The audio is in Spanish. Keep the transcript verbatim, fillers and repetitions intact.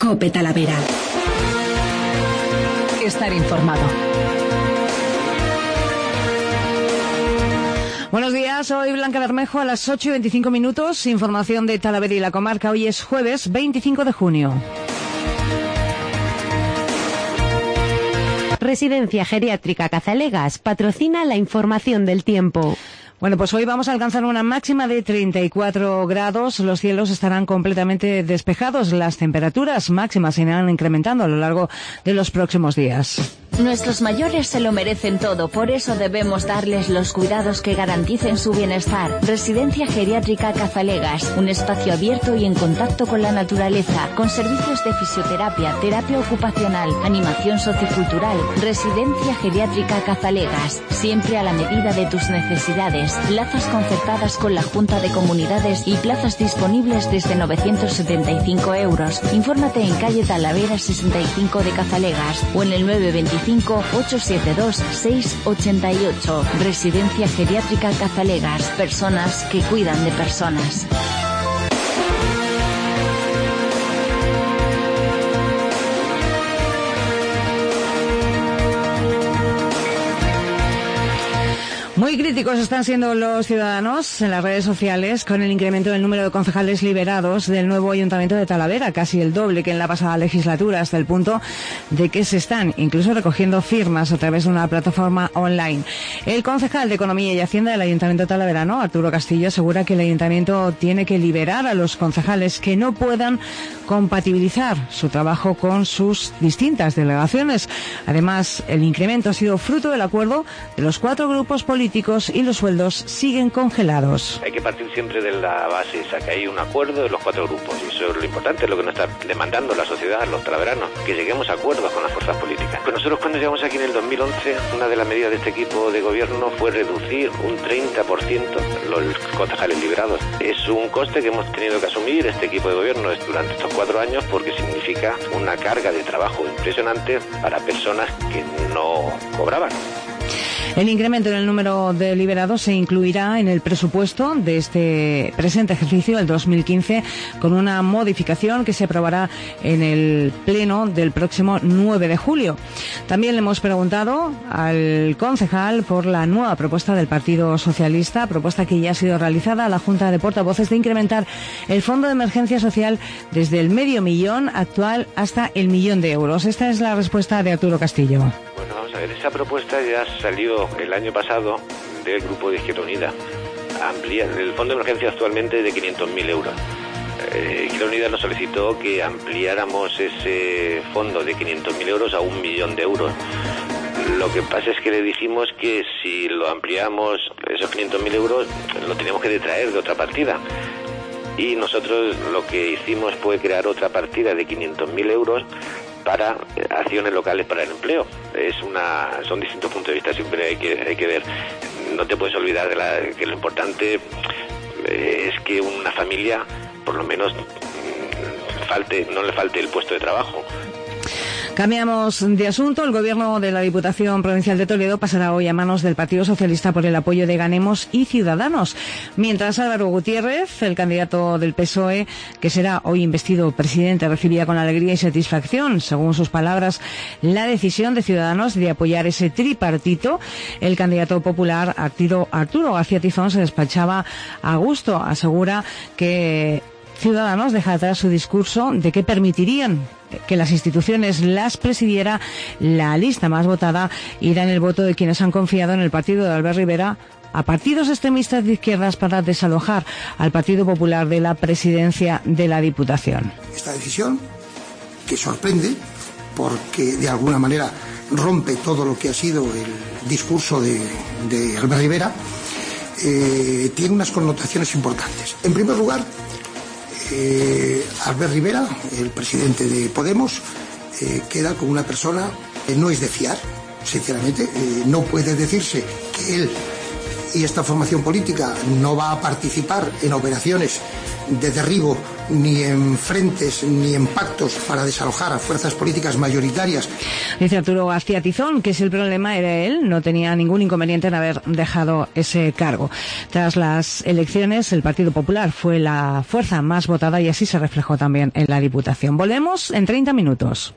COPE Talavera. Estar informado. Buenos días, soy Blanca Bermejo a las ocho y veinticinco minutos. Información de Talavera y la comarca. Hoy es jueves veinticinco de junio. Residencia Geriátrica Cazalegas patrocina la información del tiempo. Bueno, pues hoy vamos a alcanzar una máxima de treinta y cuatro grados. Los cielos estarán completamente despejados. Las temperaturas máximas se irán incrementando a lo largo de los próximos días. Nuestros mayores se lo merecen todo, por eso debemos darles los cuidados que garanticen su bienestar. Residencia Geriátrica Cazalegas, un espacio abierto y en contacto con la naturaleza, con servicios de fisioterapia, terapia ocupacional, animación sociocultural. Residencia Geriátrica Cazalegas, siempre a la medida de tus necesidades. Plazas concertadas con la Junta de Comunidades y plazas disponibles desde novecientos setenta y cinco euros. Infórmate en calle Talavera sesenta y cinco de Cazalegas o en el nueve veinticinco ocho siete dos seis ocho ocho. Residencia Geriátrica Cazalegas. Personas que cuidan de personas. Muy críticos están siendo los ciudadanos en las redes sociales con el incremento del número de concejales liberados del nuevo Ayuntamiento de Talavera, casi el doble que en la pasada legislatura, hasta el punto de que se están incluso recogiendo firmas a través de una plataforma online. El concejal de Economía y Hacienda del Ayuntamiento talaverano, Arturo Castillo, asegura que el Ayuntamiento tiene que liberar a los concejales que no puedan compatibilizar su trabajo con sus distintas delegaciones. Además, el incremento ha sido fruto del acuerdo de los cuatro grupos políticos y los sueldos siguen congelados. Hay que partir siempre de la base esa, que hay un acuerdo de los cuatro grupos, y eso es lo importante, es lo que nos está demandando la sociedad, los talaveranos, que lleguemos a acuerdos con las fuerzas políticas. Pues nosotros cuando llegamos aquí en el dos mil once, una de las medidas de este equipo de gobierno fue reducir un treinta por ciento los concejales liberados. Es un coste que hemos tenido que asumir este equipo de gobierno durante estos cuatro años, porque significa una carga de trabajo impresionante para personas que no cobraban. El incremento en el número de liberados se incluirá en el presupuesto de este presente ejercicio, el dos mil quince, con una modificación que se aprobará en el pleno del próximo nueve de julio. También le hemos preguntado al concejal por la nueva propuesta del Partido Socialista, propuesta que ya ha sido realizada a la Junta de Portavoces, de incrementar el Fondo de Emergencia Social desde el medio millón actual hasta el millón de euros. Esta es la respuesta de Arturo Castillo. Bueno, vamos a ver, esa propuesta ya salió el año pasado del Grupo de Izquierda Unida. Amplía, el fondo de emergencia actualmente es de quinientos mil euros. Eh, Izquierda Unida nos solicitó que ampliáramos ese fondo de quinientos mil euros a un millón de euros. Lo que pasa es que le dijimos que si lo ampliamos, esos quinientos mil euros, lo teníamos que detraer de otra partida. Y nosotros lo que hicimos fue crear otra partida de quinientos mil euros para acciones locales para el empleo. Es una, son distintos puntos de vista, siempre hay que, hay que ver. No te puedes olvidar de la, que lo importante es que una familia, por lo menos, falte, no le falte el puesto de trabajo. Cambiamos de asunto. El gobierno de la Diputación Provincial de Toledo pasará hoy a manos del Partido Socialista por el apoyo de Ganemos y Ciudadanos. Mientras Álvaro Gutiérrez, el candidato del P S O E, que será hoy investido presidente, recibía con alegría y satisfacción, según sus palabras, la decisión de Ciudadanos de apoyar ese tripartito. El candidato popular Arturo, Arturo García Tizón se despachaba a gusto. Asegura que Ciudadanos deja atrás su discurso de que permitirían que las instituciones las presidiera la lista más votada y dan el voto de quienes han confiado en el partido de Albert Rivera a partidos extremistas de izquierdas para desalojar al Partido Popular de la presidencia de la Diputación. Esta decisión, que sorprende porque de alguna manera rompe todo lo que ha sido el discurso de, de Albert Rivera, eh, tiene unas connotaciones importantes. En primer lugar, Eh, Albert Rivera, el presidente de Podemos, eh, queda como una persona que no es de fiar, sinceramente. Eh, no puede decirse que él y esta formación política no va a participar en operaciones de derribo ni en frentes, ni en pactos para desalojar a fuerzas políticas mayoritarias. Dice Arturo García Tizón que si el problema era él, no tenía ningún inconveniente en haber dejado ese cargo. Tras las elecciones, el Partido Popular fue la fuerza más votada y así se reflejó también en la Diputación. Volvemos en treinta minutos.